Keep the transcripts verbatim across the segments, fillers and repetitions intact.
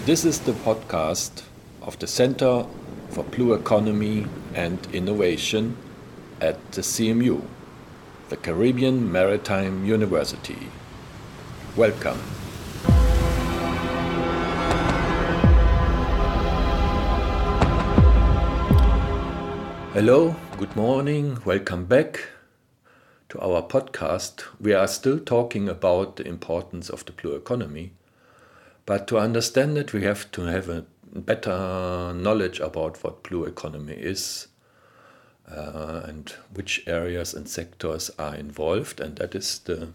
This is the podcast of the Center for Blue Economy and Innovation at the C M U, the Caribbean Maritime University. Welcome. Hello, good morning, welcome back to our podcast. We are still talking about the importance of the blue economy, but to understand it, we have to have a better knowledge about what blue economy is uh, and which areas and sectors are involved, and that is the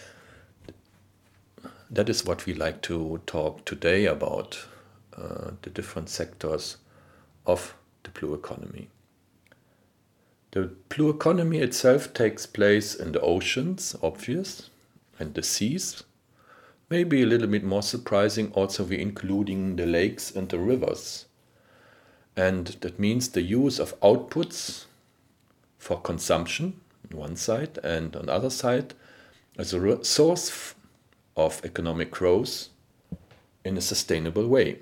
that is what we like to talk today about, uh, the different sectors of the blue economy. The blue economy itself takes place in the oceans, obvious, and the seas. Maybe a little bit more surprising, also we're including the lakes and the rivers. And that means the use of outputs for consumption on one side, and on the other side as a source of economic growth in a sustainable way.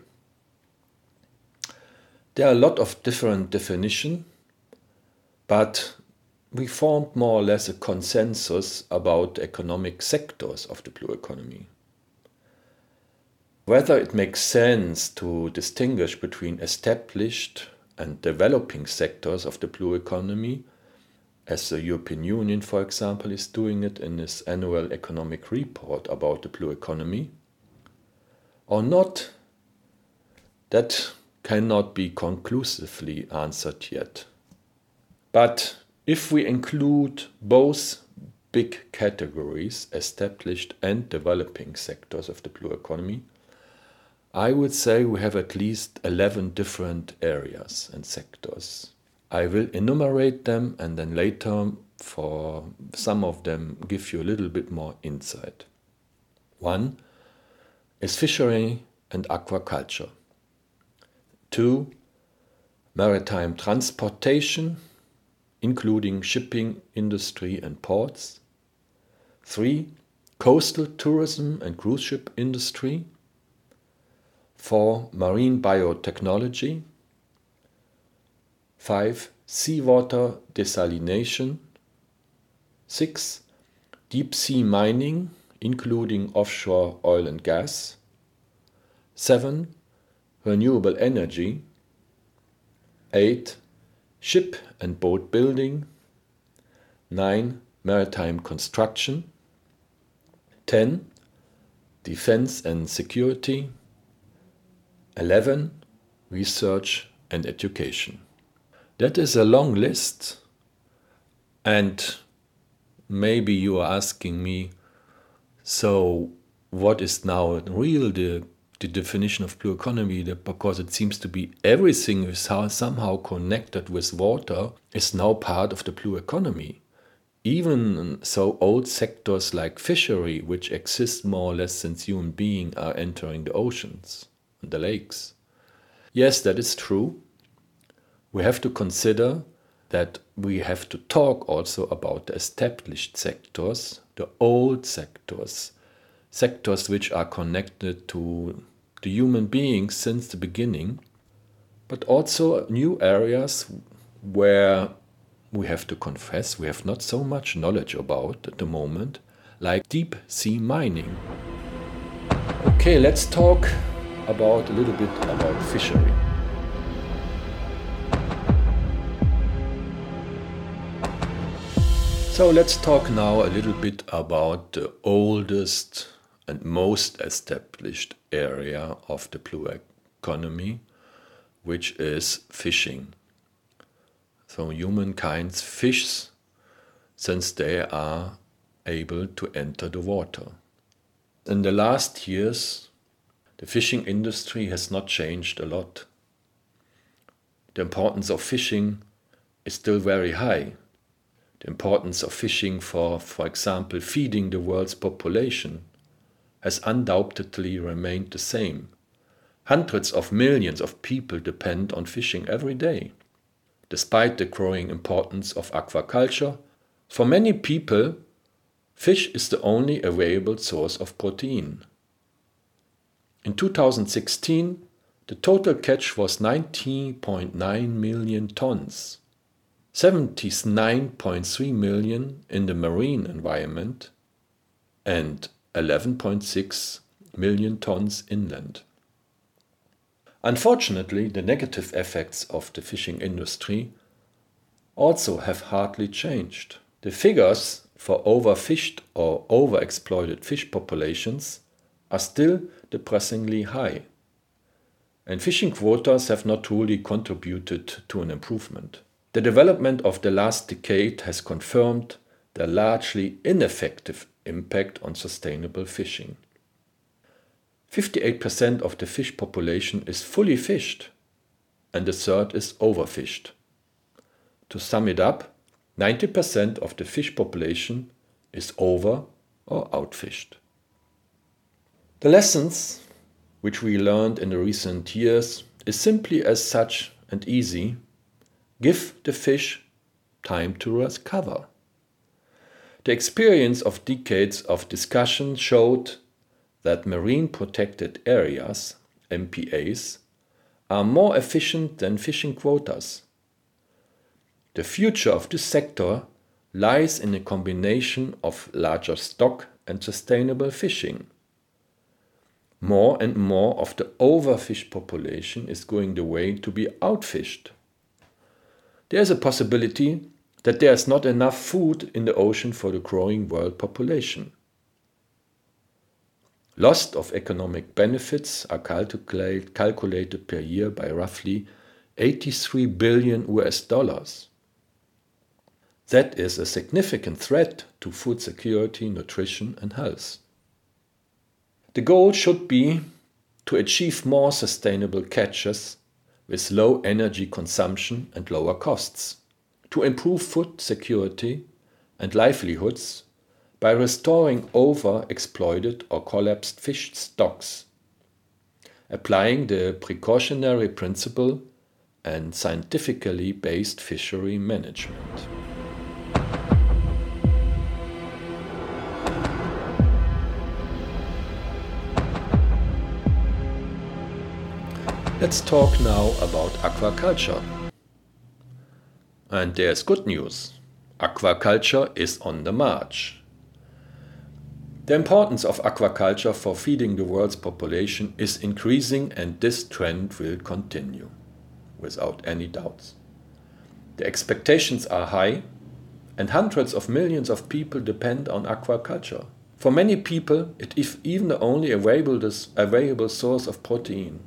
There are a lot of different definitions, but we formed more or less a consensus about economic sectors of the blue economy. Whether it makes sense to distinguish between established and developing sectors of the blue economy, as the European Union, for example, is doing it in its annual economic report about the blue economy, or not, that cannot be conclusively answered yet. But if we include both big categories, established and developing sectors of the blue economy, I would say we have at least eleven different areas and sectors. I will enumerate them and then later, for some of them, give you a little bit more insight. One is fishery and aquaculture. Two, maritime transportation, including shipping industry and ports. Three, coastal tourism and cruise ship industry. Four, marine biotechnology. Five, seawater desalination. Six, deep sea mining, including offshore oil and gas. Seven, renewable energy. Eight, ship and boat building. Nine, maritime construction. Ten, defense and security. Eleven, research and education. That is a long list, and maybe you are asking me, so what is now real the, the definition of blue economy? Because it seems to be everything is somehow connected with water is now part of the blue economy. Even so, old sectors like fishery, which exist more or less since human beings are entering the oceans and the lakes. Yes, that is true. We have to consider that we have to talk also about the established sectors, the old sectors, sectors which are connected to the human beings since the beginning, but also new areas where we have to confess we have not so much knowledge about at the moment, like deep sea mining. Okay, let's talk about a little bit about fishery. So let's talk now a little bit about the oldest and most established area of the blue economy, which is fishing. So humankind fishes since they are able to enter the water. In the last years, the fishing industry has not changed a lot. The importance of fishing is still very high. The importance of fishing for, for example, feeding the world's population has undoubtedly remained the same. Hundreds of millions of people depend on fishing every day. Despite the growing importance of aquaculture, for many people, fish is the only available source of protein. In two thousand sixteen, the total catch was nineteen point nine million tons, seventy-nine point three million in the marine environment and eleven point six million tons inland. Unfortunately, the negative effects of the fishing industry also have hardly changed. The figures for overfished or overexploited fish populations are still depressingly high, and fishing quotas have not truly contributed to an improvement. The development of the last decade has confirmed the largely ineffective impact on sustainable fishing. fifty-eight percent of the fish population is fully fished, and a third is overfished. To sum it up, ninety percent of the fish population is over or outfished. The lessons which we learned in the recent years is simply as such and easy: give the fish time to recover. The experience of decades of discussion showed that marine protected areas, M P As, are more efficient than fishing quotas. The future of this sector lies in a combination of larger stock and sustainable fishing. More and more of the overfished population is going the way to be outfished. There is a possibility that there is not enough food in the ocean for the growing world population. Loss of economic benefits are calculate, calculated per year by roughly eighty-three billion U S dollars. That is a significant threat to food security, nutrition and health. The goal should be to achieve more sustainable catches with low energy consumption and lower costs, to improve food security and livelihoods by restoring over-exploited or collapsed fish stocks, applying the precautionary principle and scientifically based fishery management. Let's talk now about aquaculture. And there's good news. Aquaculture is on the march. The importance of aquaculture for feeding the world's population is increasing, and this trend will continue, without any doubts. The expectations are high, and hundreds of millions of people depend on aquaculture. For many people, it is even the only available, available source of protein.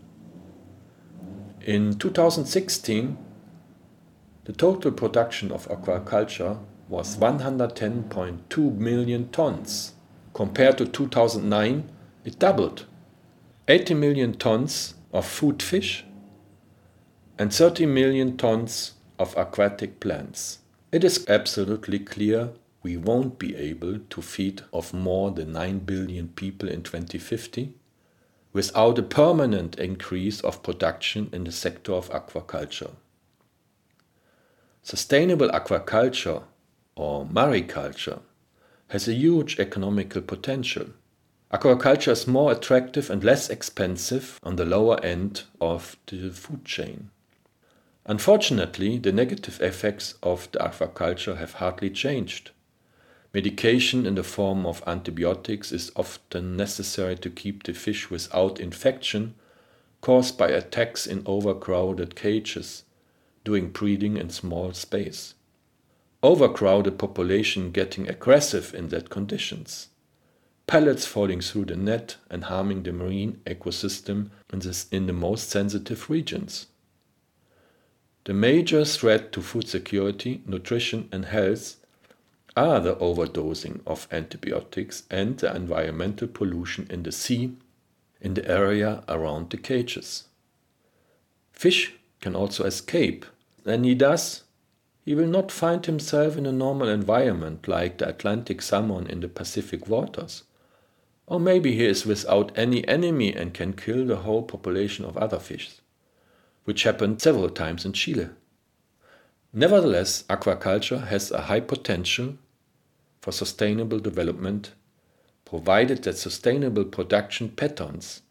In two thousand sixteen, the total production of aquaculture was one hundred ten point two million tons. Compared to two thousand nine, it doubled. eighty million tons of food fish and thirty million tons of aquatic plants. It is absolutely clear we won't be able to feed of more than nine billion people in twenty fifty without a permanent increase of production in the sector of aquaculture. Sustainable aquaculture, or mariculture, has a huge economical potential. Aquaculture is more attractive and less expensive on the lower end of the food chain. Unfortunately, the negative effects of the aquaculture have hardly changed. Medication in the form of antibiotics is often necessary to keep the fish without infection caused by attacks in overcrowded cages, doing breeding in small space. Overcrowded population getting aggressive in that conditions. Pellets falling through the net and harming the marine ecosystem in, this, in the most sensitive regions. The major threat to food security, nutrition and health are the overdosing of antibiotics and the environmental pollution in the sea, in the area around the cages. Fish can also escape. When he does, he will not find himself in a normal environment like the Atlantic salmon in the Pacific waters. Or maybe he is without any enemy and can kill the whole population of other fish, which happened several times in Chile. Nevertheless, aquaculture has a high potential for sustainable development, provided that sustainable production patterns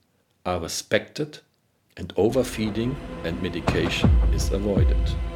are respected and overfeeding and medication is avoided.